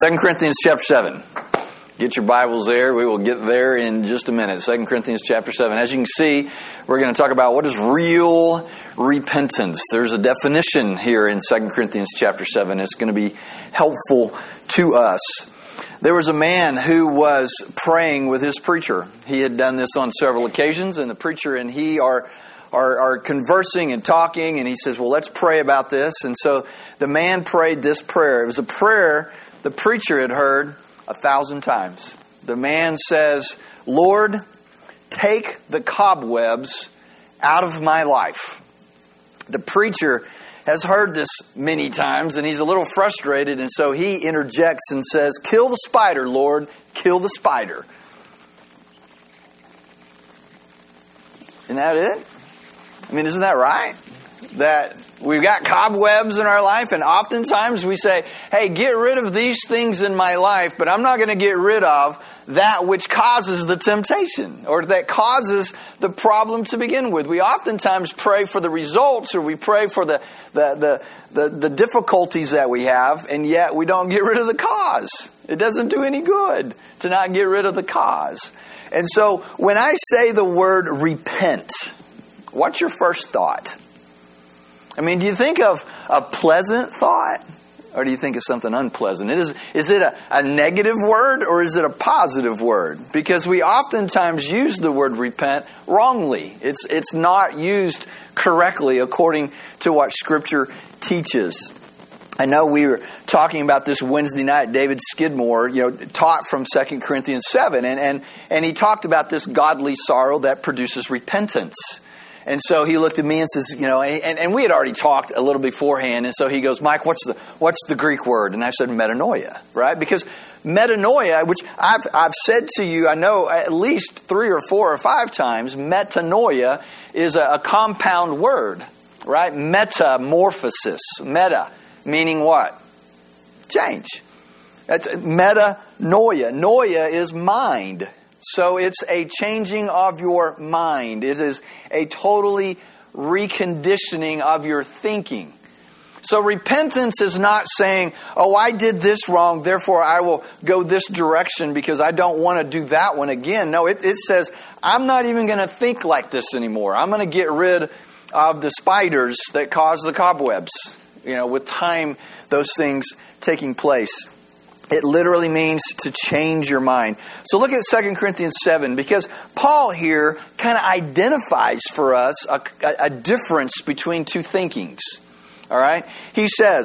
2 Corinthians chapter 7. Get your Bibles there. We will get there in just a minute. 2 Corinthians chapter 7. As you can see, we're going to talk about what is real repentance. There's a definition here in 2 Corinthians chapter 7. It's going to be helpful to us. There was a man who was praying with his preacher. He had done this on several occasions, and the preacher and he are conversing and talking, and he says, well, let's pray about this. And so the man prayed this prayer. It was a prayer the preacher had heard 1,000 times. The man says, Lord, take the cobwebs out of my life. The preacher has heard this many times, and he's a little frustrated, and so he interjects and says, kill the spider, Lord, kill the spider. Isn't that it? I mean, isn't that right? That we've got cobwebs in our life, and oftentimes we say, hey, get rid of these things in my life, but I'm not going to get rid of that which causes the temptation or that causes the problem to begin with. We oftentimes pray for the results, or we pray for the difficulties that we have, and yet we don't get rid of the cause. It doesn't do any good to not get rid of the cause. And so when I say the word repent, what's your first thought? I mean, do you think of a pleasant thought, or do you think of something unpleasant? Is it a negative word, or is it a positive word? Because we oftentimes use the word repent wrongly. It's not used correctly according to what Scripture teaches. I know we were talking about this Wednesday night. David Skidmore, taught from 2 Corinthians 7, and he talked about this godly sorrow that produces repentance. And so he looked at me and says, and we had already talked a little beforehand. And so he goes, Mike, what's the Greek word? And I said, metanoia, right? Because metanoia, which I've said to you, I know at least 3 or 4 or 5 times, metanoia is a compound word, right? Metamorphosis, meta, meaning what? Change. That's metanoia. Noia is mind. So it's a changing of your mind. It is a totally reconditioning of your thinking. So repentance is not saying, oh, I did this wrong, therefore I will go this direction because I don't want to do that one again. No, it says, I'm not even going to think like this anymore. I'm going to get rid of the spiders that cause the cobwebs. With time, those things taking place. It literally means to change your mind. So look at 2 Corinthians 7, because Paul here kind of identifies for us a difference between two thinkings. All right? He says,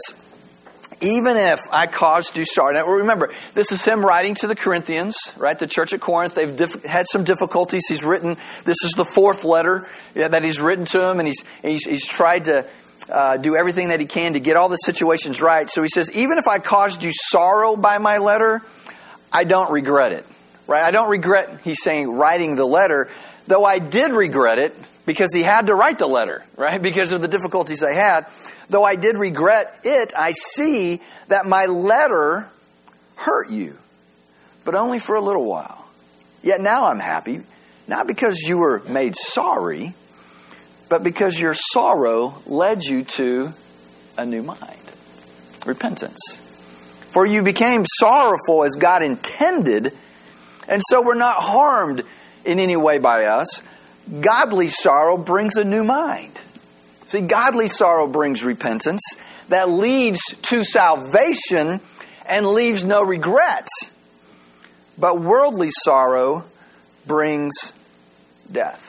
even if I caused you sorrow. Now remember, this is him writing to the Corinthians, right? The church at Corinth. They've had some difficulties. He's written, this is the 4th letter that he's written to them, and he's tried to do everything that he can to get all the situations right. So he says, even if I caused you sorrow by my letter, I don't regret it. Right? I don't regret, he's saying, writing the letter, though I did regret it because he had to write the letter, right? Because of the difficulties I had. Though I did regret it, I see that my letter hurt you, but only for a little while. Yet now I'm happy, not because you were made sorry, but because your sorrow led you to a new mind. Repentance. For you became sorrowful as God intended, and so we're not harmed in any way by us. Godly sorrow brings a new mind. See, godly sorrow brings repentance that leads to salvation and leaves no regrets. But worldly sorrow brings death.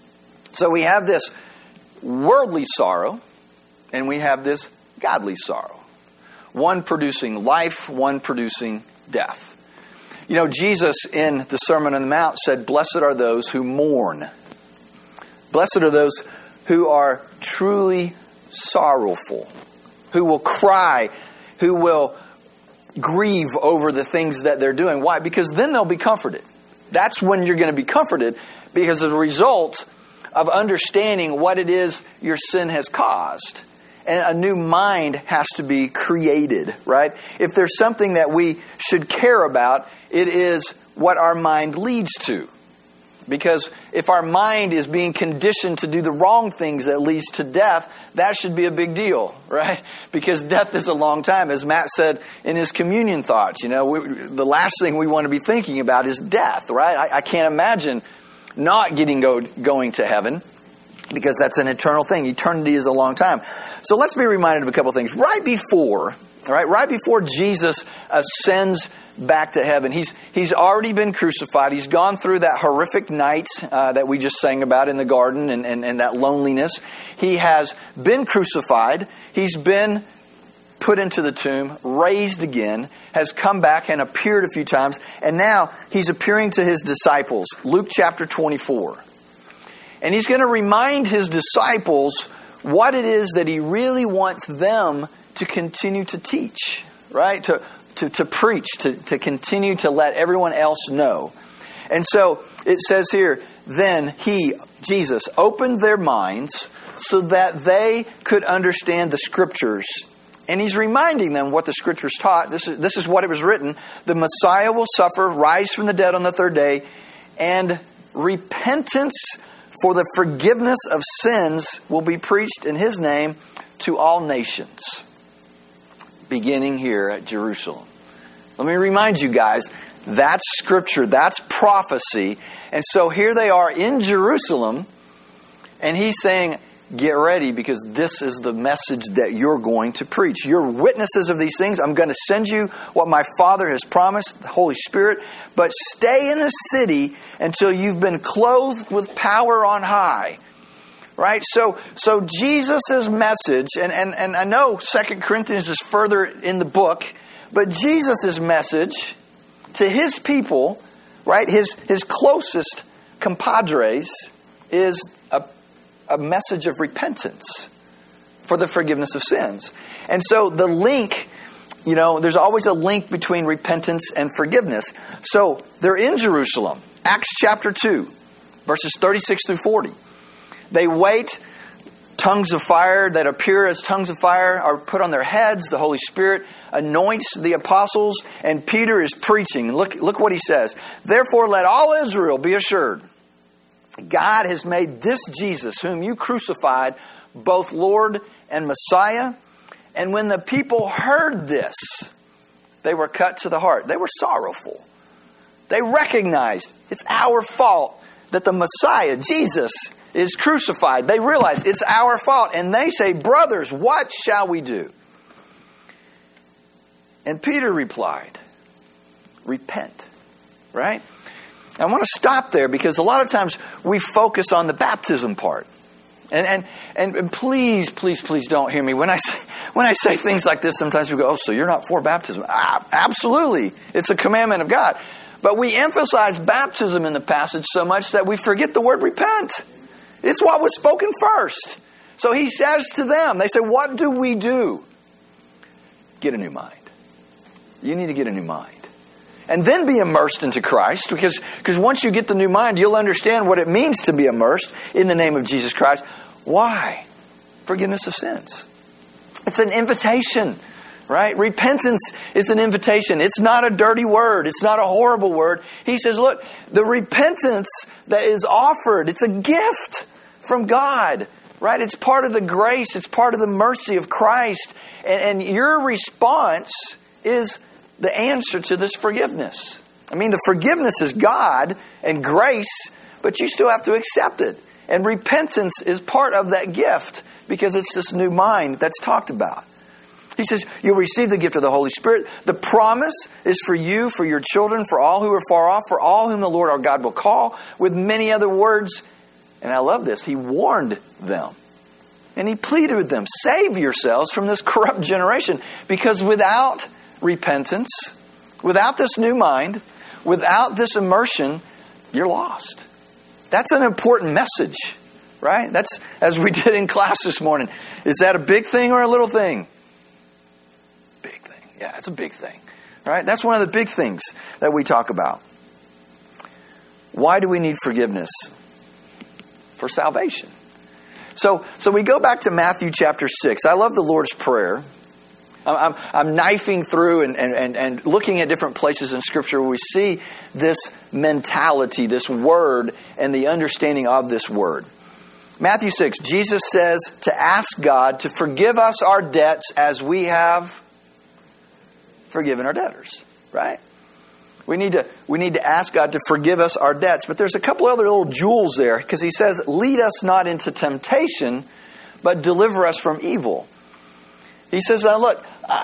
So we have this worldly sorrow, and we have this godly sorrow. One producing life, one producing death. Jesus in the Sermon on the Mount said, blessed are those who mourn. Blessed are those who are truly sorrowful, who will cry, who will grieve over the things that they're doing. Why? Because then they'll be comforted. That's when you're going to be comforted, because as a result of understanding what it is your sin has caused. And a new mind has to be created, right? If there's something that we should care about, it is what our mind leads to. Because if our mind is being conditioned to do the wrong things that leads to death, that should be a big deal, right? Because death is a long time. As Matt said in his communion thoughts, the last thing we want to be thinking about is death, right? I can't imagine not going to heaven, because that's an eternal thing. Eternity is a long time. So let's be reminded of a couple things. Right before Jesus ascends back to heaven, he's already been crucified. He's gone through that horrific night that we just sang about in the garden, and that loneliness. He has been crucified. He's been put into the tomb, raised again, has come back and appeared a few times, and now he's appearing to his disciples. Luke chapter 24. And he's going to remind his disciples what it is that he really wants them to continue to teach, right? To preach, to continue to let everyone else know. And so it says here, then he, Jesus, opened their minds so that they could understand the Scriptures. And he's reminding them what the Scriptures taught. This is what it was written. The Messiah will suffer, rise from the dead on the third day, and repentance for the forgiveness of sins will be preached in his name to all nations, beginning here at Jerusalem. Let me remind you guys, that's Scripture, that's prophecy. And so here they are in Jerusalem, and he's saying, get ready, because this is the message that you're going to preach. You're witnesses of these things. I'm going to send you what my Father has promised, the Holy Spirit. But stay in the city until you've been clothed with power on high. Right? So Jesus' message, and I know 2 Corinthians is further in the book, but Jesus' message to his people, right, his closest compadres, is a message of repentance for the forgiveness of sins. And so the link, there's always a link between repentance and forgiveness. So they're in Jerusalem. Acts chapter 2, verses 36 through 40. They wait. Tongues of fire that appear as tongues of fire are put on their heads. The Holy Spirit anoints the apostles, and Peter is preaching. Look what he says. Therefore, let all Israel be assured, God has made this Jesus, whom you crucified, both Lord and Messiah. And when the people heard this, they were cut to the heart. They were sorrowful. They recognized it's our fault that the Messiah, Jesus, is crucified. They realize it's our fault. And they say, brothers, what shall we do? And Peter replied, repent. Right? I want to stop there, because a lot of times we focus on the baptism part. And please don't hear me. When I say things like this, sometimes we go, oh, so you're not for baptism. Absolutely. It's a commandment of God. But we emphasize baptism in the passage so much that we forget the word repent. It's what was spoken first. So he says to them, they say, what do we do? Get a new mind. You need to get a new mind. And then be immersed into Christ, because once you get the new mind, you'll understand what it means to be immersed in the name of Jesus Christ. Why? Forgiveness of sins. It's an invitation, right? Repentance is an invitation. It's not a dirty word. It's not a horrible word. He says, look, the repentance that is offered, it's a gift from God, right? It's part of the grace. It's part of the mercy of Christ. And your response is the answer to this forgiveness. I mean, the forgiveness is God and grace, but you still have to accept it. And repentance is part of that gift, because it's this new mind that's talked about. He says, you'll receive the gift of the Holy Spirit. The promise is for you, for your children, for all who are far off, for all whom the Lord our God will call, with many other words. And I love this. He warned them. And he pleaded with them, save yourselves from this corrupt generation, because without repentance, without this new mind, without this immersion, you're lost. That's an important message, right? That's, as we did in class this morning. Is that a big thing or a little thing? Big thing. Yeah, it's a big thing, right? That's one of the big things that we talk about. Why do we need forgiveness? For salvation. So we go back to Matthew chapter 6. I love the Lord's Prayer. I'm knifing through and looking at different places in Scripture where we see this mentality, this word, and the understanding of this word. Matthew 6, Jesus says to ask God to forgive us our debts as we have forgiven our debtors, right? We need to ask God to forgive us our debts. But there's a couple other little jewels there, because he says, lead us not into temptation, but deliver us from evil. He says, look,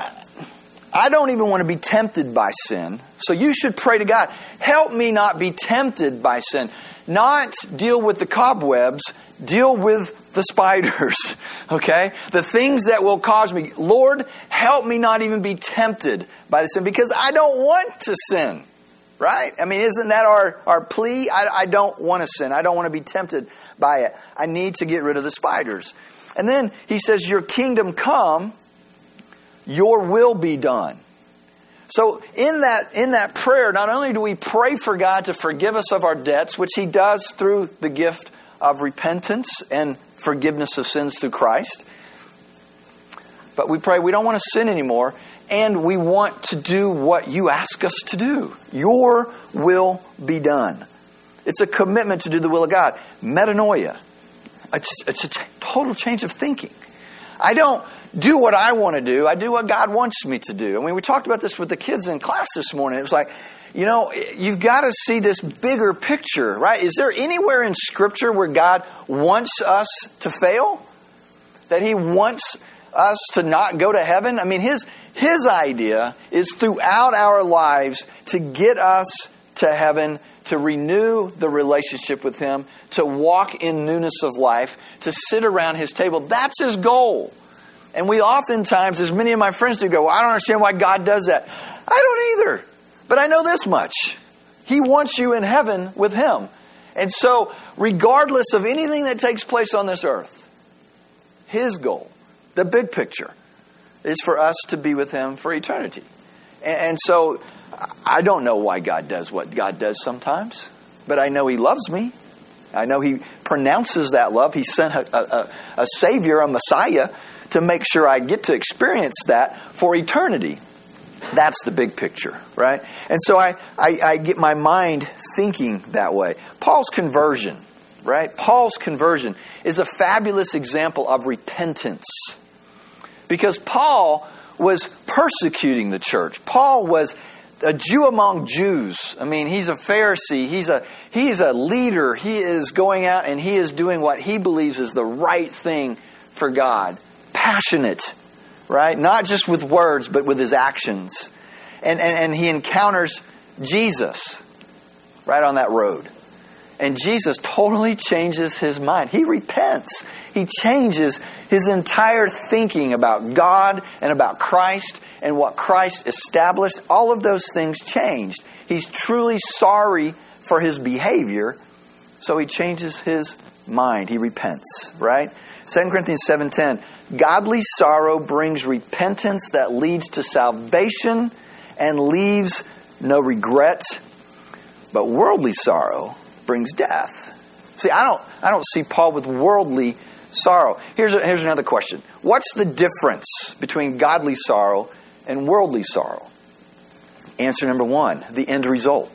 I don't even want to be tempted by sin. So you should pray to God, help me not be tempted by sin. Not deal with the cobwebs, deal with the spiders, okay? The things that will cause me. Lord, help me not even be tempted by the sin, because I don't want to sin, right? I mean, isn't that our plea? I don't want to sin. I don't want to be tempted by it. I need to get rid of the spiders. And then he says, your kingdom come, your will be done. So in that prayer, not only do we pray for God to forgive us of our debts, which he does through the gift of repentance and forgiveness of sins through Christ, but we pray we don't want to sin anymore, and we want to do what you ask us to do. Your will be done. It's a commitment to do the will of God. Metanoia. It's a total change of thinking. I don't do what I want to do. I do what God wants me to do. I mean, we talked about this with the kids in class this morning. It was like, you've got to see this bigger picture, right? Is there anywhere in Scripture where God wants us to fail? That he wants us to not go to heaven? I mean, his idea is throughout our lives to get us to heaven, to renew the relationship with him, to walk in newness of life, to sit around his table. That's his goal. And we oftentimes, as many of my friends do, go, well, I don't understand why God does that. I don't either. But I know this much. He wants you in heaven with him. And so, regardless of anything that takes place on this earth, his goal, the big picture, is for us to be with him for eternity. And so, I don't know why God does what God does sometimes. But I know he loves me. I know he pronounces that love. He sent a Savior, a Messiah, to make sure I get to experience that for eternity. That's the big picture, right? And so I get my mind thinking that way. Paul's conversion, right? Paul's conversion is a fabulous example of repentance. Because Paul was persecuting the church. Paul was a Jew among Jews. I mean, he's a Pharisee. He's a leader. He is going out and he is doing what he believes is the right thing for God. Passionate, right? Not just with words, but with his actions. And he encounters Jesus right on that road. And Jesus totally changes his mind. He repents. He changes his entire thinking about God and about Christ and what Christ established. All of those things changed. He's truly sorry for his behavior, so he changes his mind. He repents, right? 2 Corinthians 7:10, godly sorrow brings repentance that leads to salvation and leaves no regret, but worldly sorrow brings death. See, I don't see Paul with worldly sorrow. Here's another question. What's the difference between godly sorrow and worldly sorrow? Answer number one, the end result.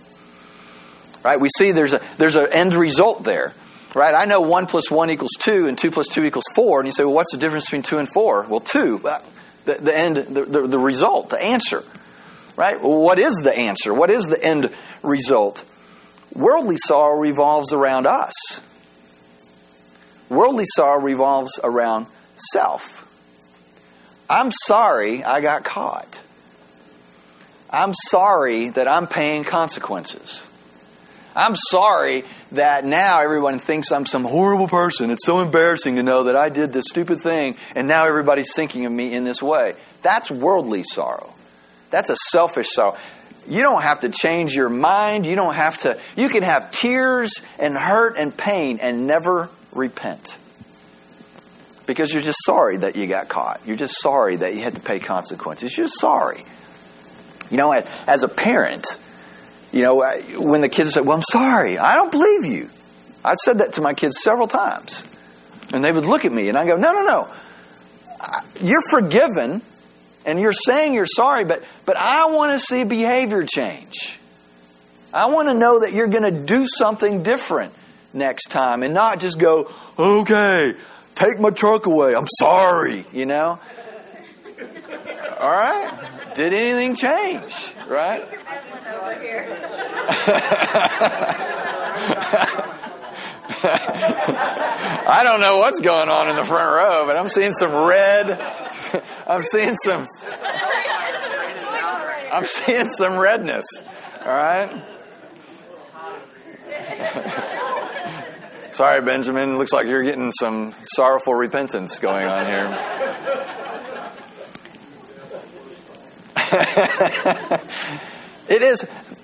Right? We see there's an end result there. Right? I know 1 + 1 = 2 and 2 + 2 = 4. And you say, well, what's the difference between 2 and 4? Well, 2, the end, the result, the answer. Right? Well, what is the answer? What is the end result? Worldly sorrow revolves around us. Worldly sorrow revolves around self. I'm sorry I got caught. I'm sorry that I'm paying consequences. I'm sorry that now everyone thinks I'm some horrible person. It's so embarrassing to know that I did this stupid thing and now everybody's thinking of me in this way. That's worldly sorrow. That's a selfish sorrow. You don't have to change your mind. You can have tears and hurt and pain and never repent. Because you're just sorry that you got caught. You're just sorry that you had to pay consequences. You're just sorry. As a parent, when the kids say, well, I'm sorry, I don't believe you. I've said that to my kids several times. And they would look at me and I go, no. You're forgiven. And you're saying you're sorry, but I want to see behavior change. I want to know that you're going to do something different next time and not just go, okay, take my truck away. I'm sorry, you know. All right. Did anything change, right? Over here. I don't know what's going on in the front row, but I'm seeing some red. I'm seeing some redness. All right. Sorry, Benjamin. Looks like you're getting some sorrowful repentance going on here. It is,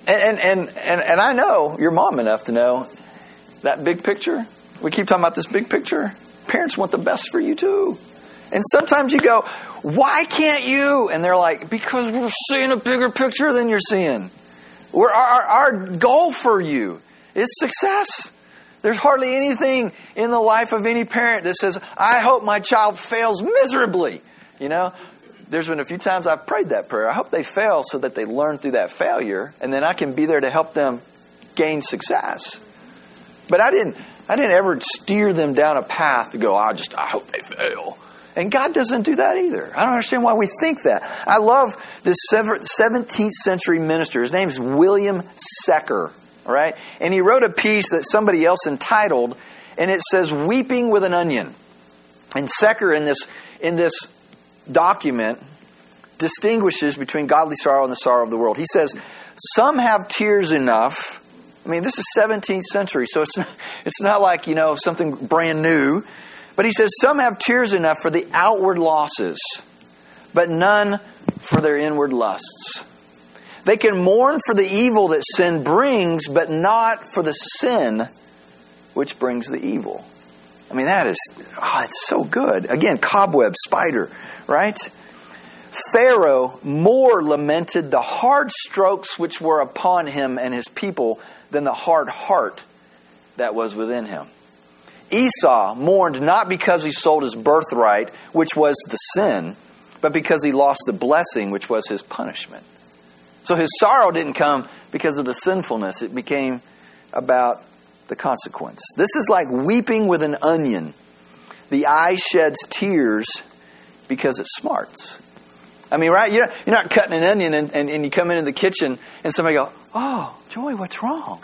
and I know you're mom enough to know that big picture. We keep talking about this big picture. Parents want the best for you too. And sometimes you go, why can't you? And they're like, because we're seeing a bigger picture than you're seeing. Our goal for you is success. There's hardly anything in the life of any parent that says, I hope my child fails miserably. You know, there's been a few times I've prayed that prayer. I hope they fail so that they learn through that failure, and then I can be there to help them gain success. But I didn't ever steer them down a path to go, I hope they fail. And God doesn't do that either. I don't understand why we think that. I love this 17th century minister. His name is William Secker. All right? And he wrote a piece that somebody else entitled, and it says, Weeping with an Onion. And Secker in this document distinguishes between godly sorrow and the sorrow of the world. He says, some have tears enough. I mean, this is 17th century, so it's not like, you know, something brand new. But he says, some have tears enough for the outward losses, but none for their inward lusts. They can mourn for the evil that sin brings, but not for the sin which brings the evil. I mean, it's so good. Again, cobweb, spider, right? Pharaoh more lamented the hard strokes which were upon him and his people than the hard heart that was within him. Esau mourned not because he sold his birthright, which was the sin, but because he lost the blessing, which was his punishment. So his sorrow didn't come because of the sinfulness. It became about the consequence. This is like weeping with an onion. The eye sheds tears because it smarts. I mean, right? You're not cutting an onion and you come into the kitchen and somebody go, oh, Joy, what's wrong?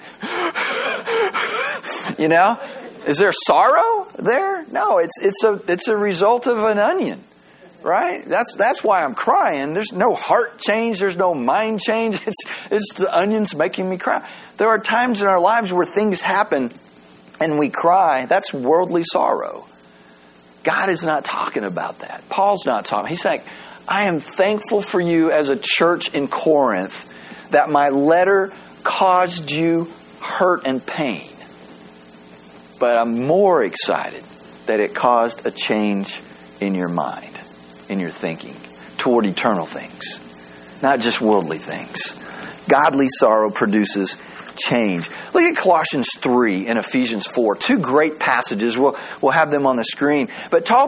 You know? Is there sorrow there? No, it's a result of an onion. Right? That's why I'm crying. There's no heart change. There's no mind change. It's the onions making me cry. There are times in our lives where things happen and we cry. That's worldly sorrow. God is not talking about that. Paul's not talking. He's like, I am thankful for you as a church in Corinth that my letter caused you hurt and pain. But I'm more excited that it caused a change in your mind, in your thinking, toward eternal things, not just worldly things. Godly sorrow produces change. Look at Colossians 3 and Ephesians 4. Two great passages. We'll have them on the screen. But Paul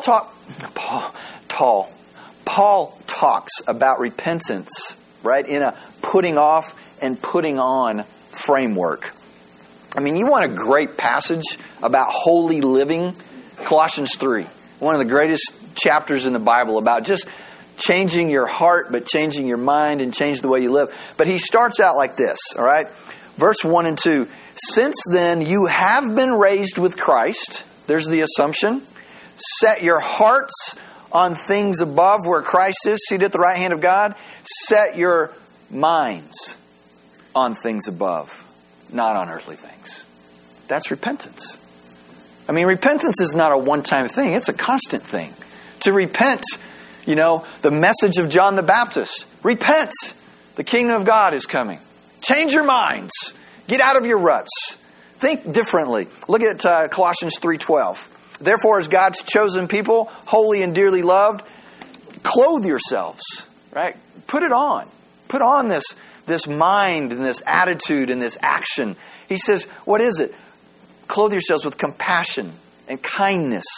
talks about repentance, right, in a putting off and putting on framework. I mean, you want a great passage about holy living? Colossians 3. One of the greatest chapters in the Bible about just changing your heart, but changing your mind and change the way you live. But he starts out like this, all right? Verse 1 and 2. Since then you have been raised with Christ. There's the assumption. Set your hearts on things above where Christ is, seated at the right hand of God. Set your minds on things above, not on earthly things. That's repentance. I mean, repentance is not a one-time thing. It's a constant thing. To repent, you know, the message of John the Baptist. Repent. The kingdom of God is coming. Change your minds. Get out of your ruts. Think differently. Look at Colossians 3:12. Therefore, as God's chosen people, holy and dearly loved, clothe yourselves. Right? Put it on. Put on this mind and this attitude and this action. He says, what is it? Clothe yourselves with compassion and kindness,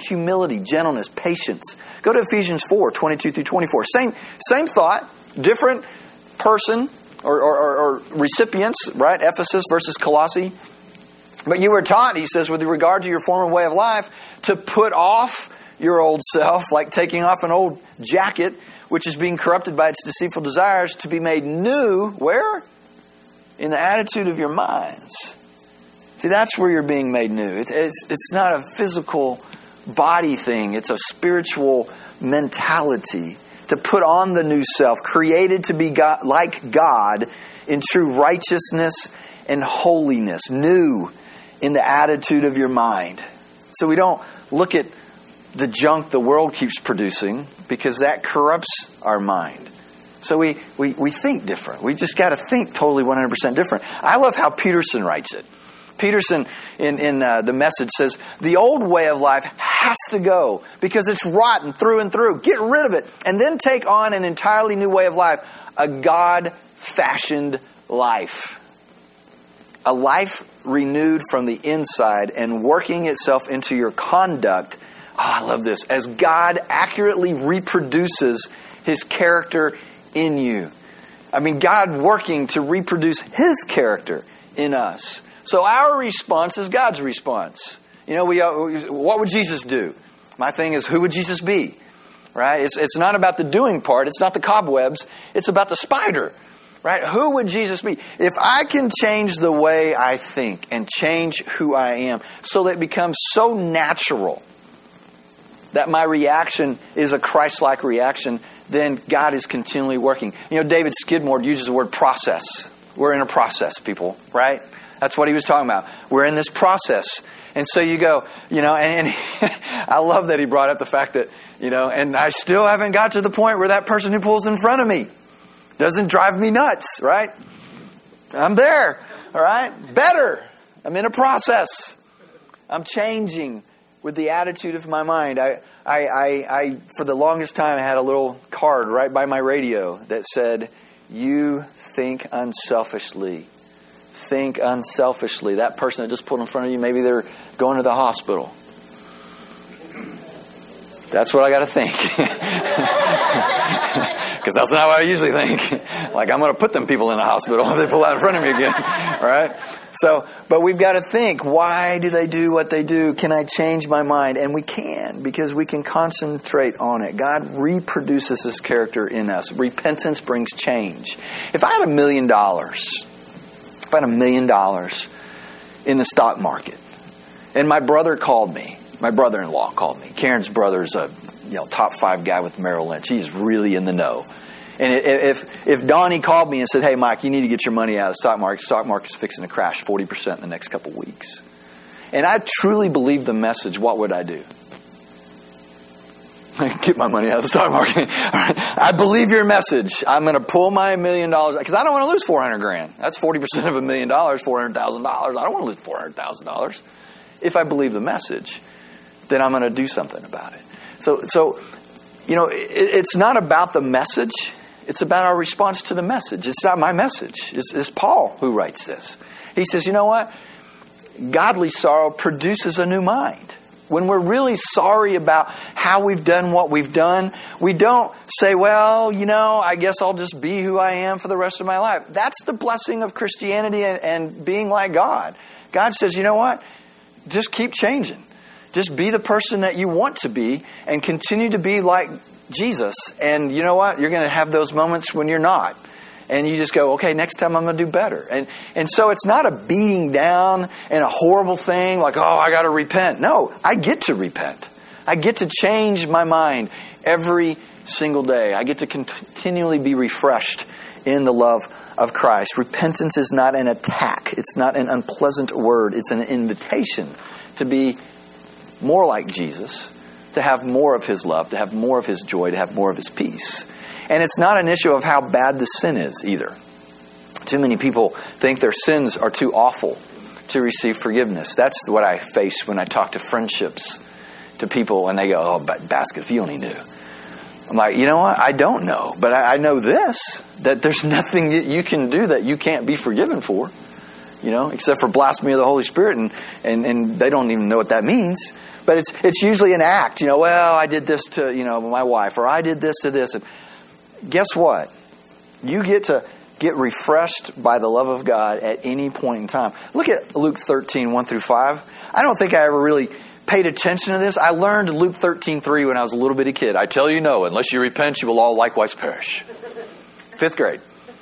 humility, gentleness, patience. Go to Ephesians 4, 22 through 24. Same thought, different person or recipients, right? Ephesus versus Colossae. But you were taught, he says, with regard to your former way of life, to put off your old self, like taking off an old jacket, which is being corrupted by its deceitful desires, to be made new, where? In the attitude of your minds. See, that's where you're being made new. It's not a physical body thing. It's a spiritual mentality. To put on the new self, created to be God, like God, in true righteousness and holiness. New in the attitude of your mind. So we don't look at the junk the world keeps producing, because that corrupts our mind. So we think different. We just got to think totally 100% different. I love how Peterson writes it. Peterson in the Message says, the old way of life has to go because it's rotten through and through. Get rid of it and then take on an entirely new way of life, a God-fashioned life. A life renewed from the inside and working itself into your conduct. Oh, I love this. As God accurately reproduces His character in you. I mean, God working to reproduce His character in us. So our response is God's response. You know, what would Jesus do? My thing is, who would Jesus be? Right? It's not about the doing part. It's not the cobwebs. It's about the spider. Right? Who would Jesus be? If I can change the way I think and change who I am so that it becomes so natural that my reaction is a Christ-like reaction, then God is continually working. You know, David Skidmore uses the word process. We're in a process, people, right? That's what he was talking about. We're in this process. And so you go, you know, and I love that he brought up the fact that, you know, and I still haven't got to the point where that person who pulls in front of me doesn't drive me nuts, right? I'm there, all right? Better. I'm in a process. I'm changing with the attitude of my mind. I for the longest time, I had a little card right by my radio that said, you think unselfishly. Think unselfishly. That person that just pulled in front of you, maybe they're going to the hospital. That's what I got to think. Because that's not what I usually think. Like, I'm going to put them people in the hospital if they pull out in front of me again. Right? So, but we've got to think, why do they do what they do? Can I change my mind? And we can, because we can concentrate on it. God reproduces His character in us. Repentance brings change. If I had $1 million, in the stock market, and my brother called me, my brother-in-law called me. Karen's brother is a top 5 guy with Merrill Lynch. He's really in the know. And if Donnie called me and said, hey, Mike, you need to get your money out of the stock market's fixing to crash 40% in the next couple of weeks. And I truly believe the message, what would I do? Get my money out of the stock market. All right. I believe your message. I'm going to pull my $1 million because I don't want to lose $400,000. That's 40% of $1 million, $400,000. I don't want to lose $400,000. If I believe the message, then I'm going to do something about it. So you know, it's not about the message. It's about our response to the message. It's not my message. It's Paul who writes this. He says, you know what? Godly sorrow produces a new mind. When we're really sorry about how we've done what we've done, we don't say, well, you know, I guess I'll just be who I am for the rest of my life. That's the blessing of Christianity and being like God. God says, you know what? Just keep changing. Just be the person that you want to be and continue to be like Jesus. And you know what? You're going to have those moments when you're not. And you just go, okay, next time I'm going to do better. And so it's not a beating down and a horrible thing like, oh, I got to repent. No, I get to repent. I get to change my mind every single day. I get to continually be refreshed in the love of Christ. Repentance is not an attack. It's not an unpleasant word. It's an invitation to be more like Jesus, to have more of His love, to have more of His joy, to have more of His peace. And it's not an issue of how bad the sin is either. Too many people think their sins are too awful to receive forgiveness. That's what I face when I talk to friendships, to people, and they go, oh, but Basket, if you only knew. I'm like, you know what? I don't know. But I know this, that there's nothing that you can do that you can't be forgiven for. except for blasphemy of the Holy Spirit, and they don't even know what that means. But it's usually an act, well, I did this to, my wife, or I did this to this. And guess what? You get to get refreshed by the love of God at any point in time. Look at Luke 13, 1 through 5. I don't think I ever really paid attention to this. I learned Luke 13:3 when I was a little bitty kid. I tell you, no, unless you repent, you will all likewise perish. 5th grade.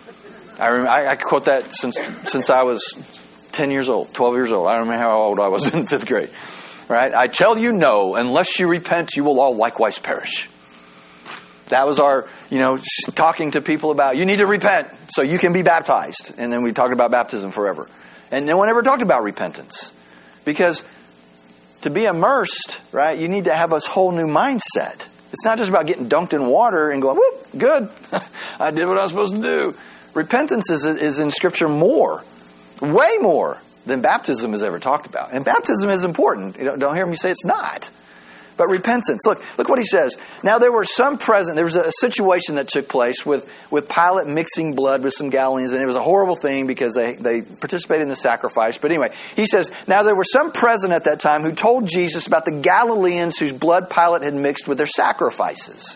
I quote that since I was 10 years old, 12 years old. I don't remember how old I was in 5th grade. Right? I tell you, no, unless you repent, you will all likewise perish. That was our, talking to people about, you need to repent so you can be baptized. And then we talked about baptism forever. And no one ever talked about repentance. Because to be immersed, right, you need to have a whole new mindset. It's not just about getting dunked in water and going, whoop, good. I did what I was supposed to do. Repentance is in Scripture more, way more than baptism is ever talked about. And baptism is important. Don't hear me say it's not. But repentance. Look what he says. Now there were some present. There was a situation that took place with Pilate mixing blood with some Galileans. And it was a horrible thing because they participated in the sacrifice. But anyway, he says, now there were some present at that time who told Jesus about the Galileans whose blood Pilate had mixed with their sacrifices.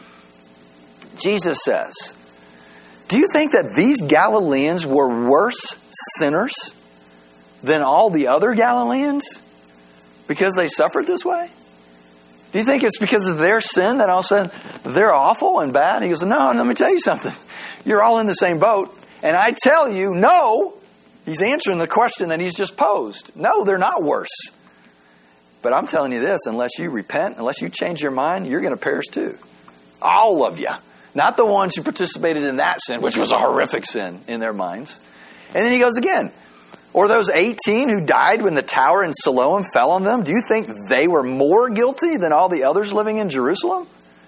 Jesus says, do you think that these Galileans were worse sinners than all the other Galileans because they suffered this way? Do you think it's because of their sin that all of a sudden they're awful and bad? And he goes, no, let me tell you something. You're all in the same boat. And I tell you, no. He's answering the question that he's just posed. No, they're not worse. But I'm telling you this, unless you repent, unless you change your mind, you're going to perish too. All of you. Not the ones who participated in that sin, which was a horrific sin in their minds. And then he goes again. Or those 18 who died when the tower in Siloam fell on them, do you think they were more guilty than all the others living in Jerusalem?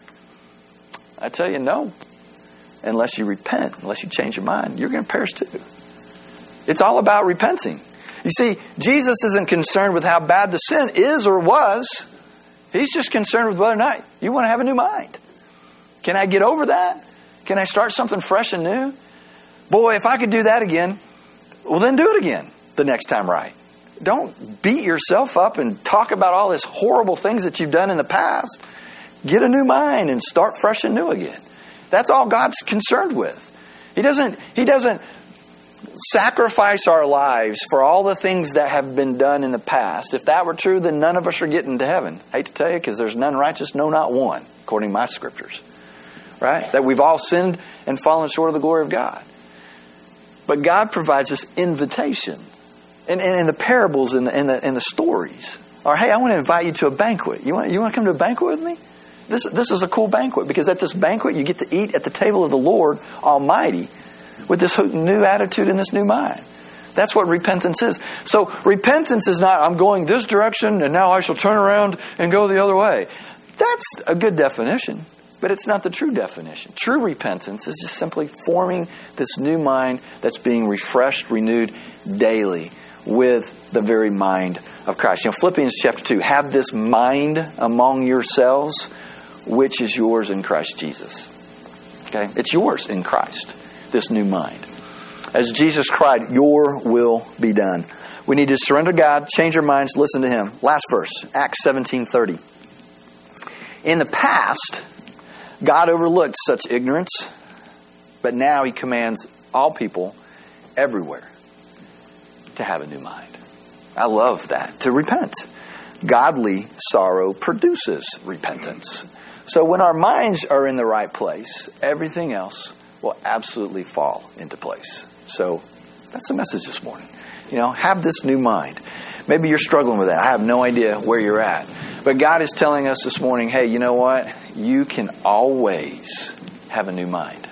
I tell you, no. Unless you repent, unless you change your mind, you're going to perish too. It's all about repenting. You see, Jesus isn't concerned with how bad the sin is or was. He's just concerned with whether or not you want to have a new mind. Can I get over that? Can I start something fresh and new? Boy, if I could do that again, well, then do it again the next time right. Don't beat yourself up and talk about all these horrible things that you've done in the past. Get a new mind and start fresh and new again. That's all God's concerned with. He doesn't sacrifice our lives for all the things that have been done in the past. If that were true, then none of us are getting to heaven. I hate to tell you, because there's none righteous, no, not one, according to my scriptures. Right? That we've all sinned and fallen short of the glory of God. But God provides this invitation. And the parables and the stories are, hey, I want to invite you to a banquet. You want to come to a banquet with me? This is a cool banquet, because at this banquet you get to eat at the table of the Lord Almighty with this new attitude and this new mind. That's what repentance is. So repentance is not, I'm going this direction and now I shall turn around and go the other way. That's a good definition. But it's not the true definition. True repentance is just simply forming this new mind that's being refreshed, renewed daily with the very mind of Christ. Philippians chapter 2, have this mind among yourselves, which is yours in Christ Jesus. Okay? It's yours in Christ, this new mind. As Jesus cried, your will be done. We need to surrender to God, change our minds, listen to Him. Last verse, Acts 17:30. In the past, God overlooked such ignorance, but now He commands all people everywhere to have a new mind. I love that, to repent. Godly sorrow produces repentance. So when our minds are in the right place, everything else will absolutely fall into place. So that's the message this morning. Have this new mind. Maybe you're struggling with that. I have no idea where you're at. But God is telling us this morning, hey, you know what? You can always have a new mind.